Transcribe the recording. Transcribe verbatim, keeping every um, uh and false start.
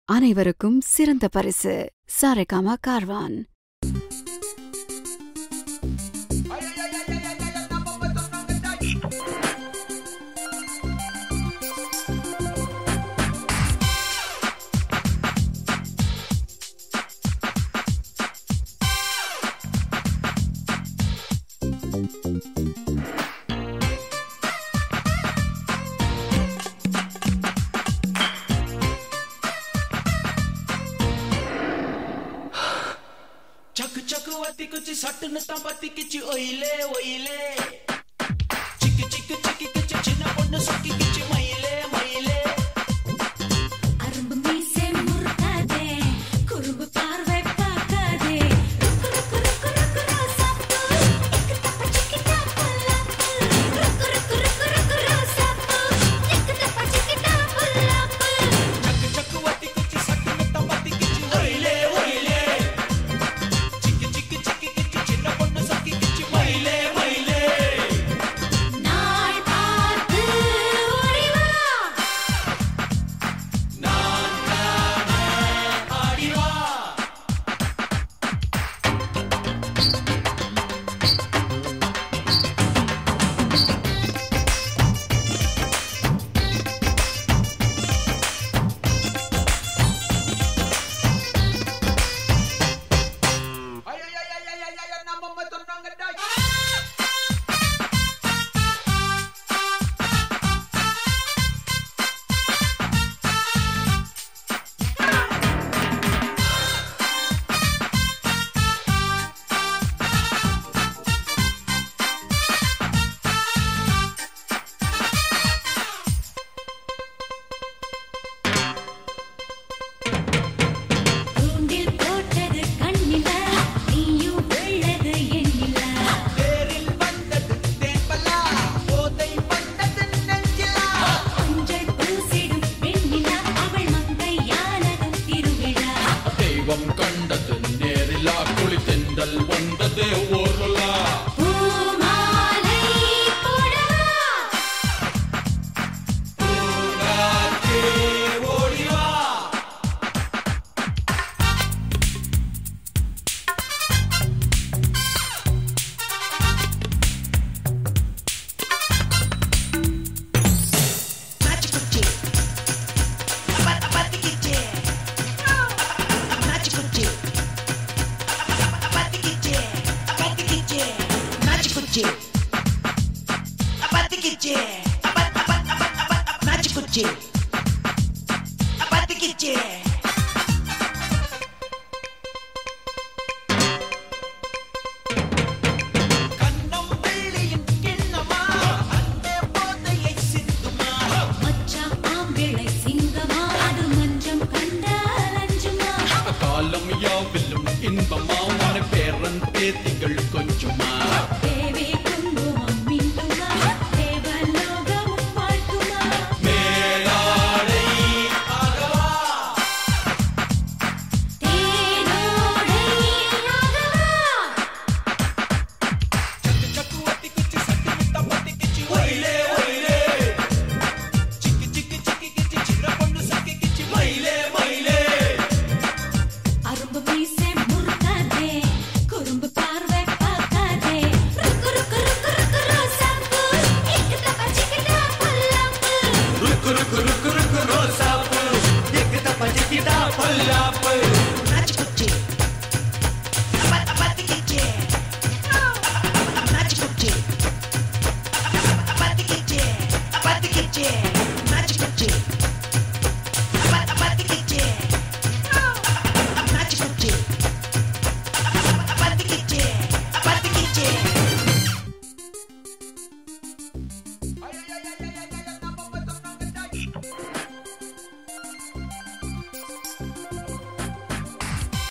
அனைவருக்கும் சிறந்த பரிசு சாரேகாமா கார்வான். चक चक वाती कुछ सट नता पाती किच ओइले ओइले चिक चिक चिक किच चिना पन्न सकी किच मइले मइले अरंब में से मुर्गा दे कुरुब पारवे पाका दे रुक रुक रुक रुक रोसा एक टप चिकटा पल्ला रुक रुक रुक रुक रोसा एक टप चिकटा पल्ला चक चक वाती कुछ सट नता पाती किच ओइले ओइले கண்டது நேரிலா குளி தெண்டல் வந்தது ஓரலா பூமாலை போடவா பூங்காற்றே ஓடிவா நாச்சிக்குச்சி அப்பா அப்பாத்திக்கிச்சி Apatikiche, apat apat apat apat apat nachikuche, apatikiche. Kannam velliyin kinnama, ande bodhai sinduma. மச்சா ஆம்பிளை சிங்கமா அது மஞ்சம் கண்டாலஞ்சுமா. காலம் யாவிலும் இன்பமா மன பேரன் பேத்திகள் கொஞ்சமா. தேவி குங்குமம் மின்னுமா தேவலோகம் வாழ்த்துமா. மேலாடை ஆகவா தேனோடை ராகவா चक चक वाती कुछ सट नता पाती किच ओइले ओइले चिक चिक चिक किच चिरा पन्न सकी किच मइले मइले அரும்பு மீசை முறுக்கா தே குறும்பு பார்வை பார்க்கா தே ருக்கு ருக்கு ருக்கு ருக்கு ரோசாப்பூ एक टप चिकटा पल्लापू रुक रुक रुक रुक रोसापू एक टप चिकिटा पल्लापू